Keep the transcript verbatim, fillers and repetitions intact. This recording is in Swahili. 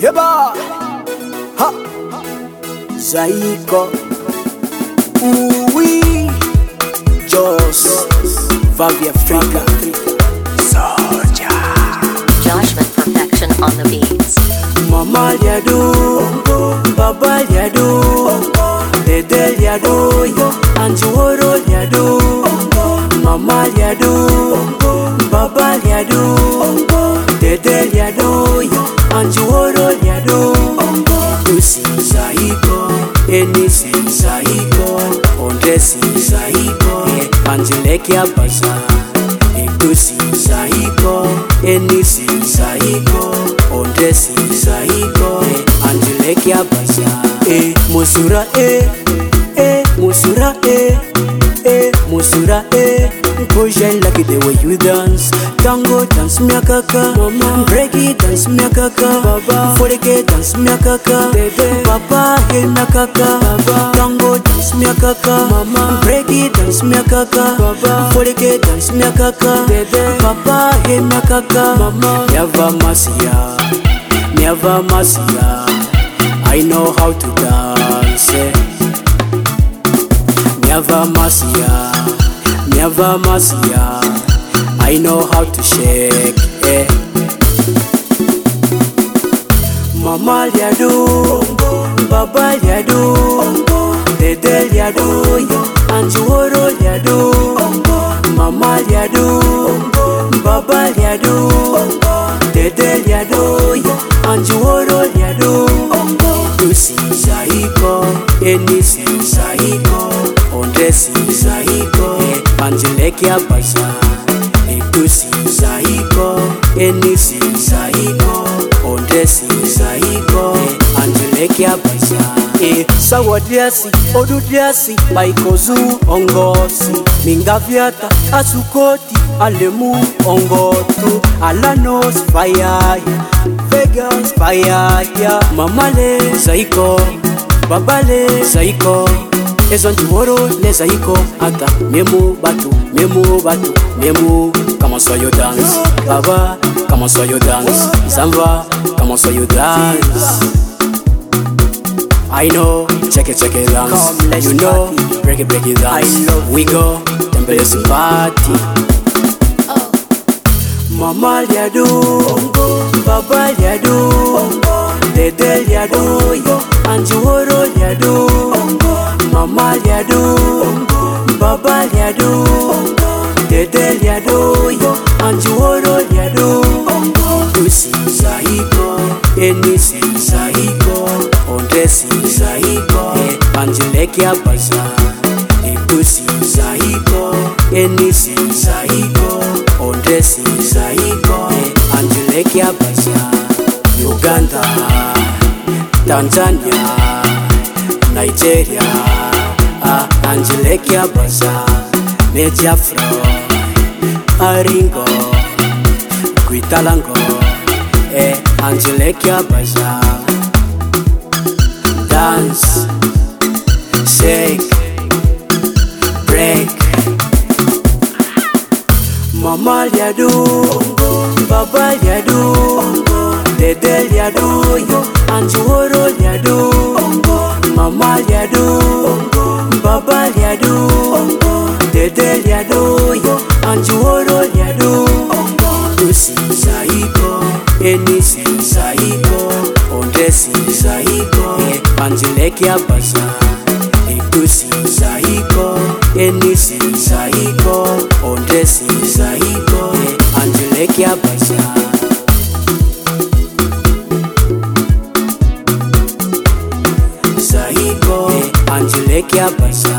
Yeba, ha, Zaiko, oui, Jos, Vavi Africa, Soldier, Joshman Perfection on the beats. Mama Liado, Baba Liado, Dede Liado, Anjuoro Liado, Mama Liado, Baba Liado, Dede Liado, Anjuoro Liado. Usi Zaiko, Enisi Zaiko, Ondesi Zaiko, Angeleka Baza. Ekusi Zaiko, Enisi Zaiko, Ondesi Zaiko, Angeleka Baza. Eh, Musura eh, eh, Musura eh, eh, Musura eh. Koji like the way you dance. Tango dance miakaka, break it dance miakaka, foreke dance miakaka, papa hey miakaka, tango dance miakaka, break it dance miakaka, foreke dance miakaka, papa hey miakaka. Never masia, never masia. I know how to dance. Never masia. Never masia, I know how to shake, eh. Mama Liado, Baba Liado, Dede Liado, Anjuoro Liado, Mama Liado, Baba Liado, Dede Liado, Anjuoro Liado. Usi Zaiko, Enisi Zaiko, Ondesi Zaiko, Angeleka Baza. Ekusi Zaiko, Enisi Zaiko, Ondesi Zaiko, Angeleka Baza. E Sawadiasi, Odudiasi, Baikozu, Ongosi, Mingaviata, Asukoti, Alemu, Ongotu, Alanos, Fire, Vegas, Fire, Mamale, Zaiko, Babale, Zaiko. Ezonjuoro le Zaiko, ata memu batu, memu batu, memu. Comment so you dance, Baba? Comment so you dance, Zamba? Comment so you dance? I know, check it, check it dance. You know, break it, break it dance. We go, temple party. Mama Liado, Baba Liado, Dede Liado, Anjuoro Liado, Mama Liado, Baba Liado, Dede Liado, Anjuoro Liado. Usi Zaiko, Enisi Zaiko, Ondesi Zaiko, Angeleka Baza. Ekusi Zaiko, Enisi Zaiko, Ondesi Zaiko, Angeleka Baza. Uganda, Tanzania, Nigeria, ah, Angeleka Baza. Mediafro, Aringo, Guitalango, eh, Angeleka Baza. Dance, shake, break. Mama Liado, Baba Liado, Dede Liado, Anjuoro Liado, Mama Liado, Baba Liado, Dede Liado, Anjuoro Liado. Usi Zaiko, Enisi Zaiko, Ondesi Zaiko, Angeleka Baza. Ekusi Zaiko, Enisi Zaiko, Ondesi Zaiko, Angeleka Baza. Zaiko, Angeleka Baza.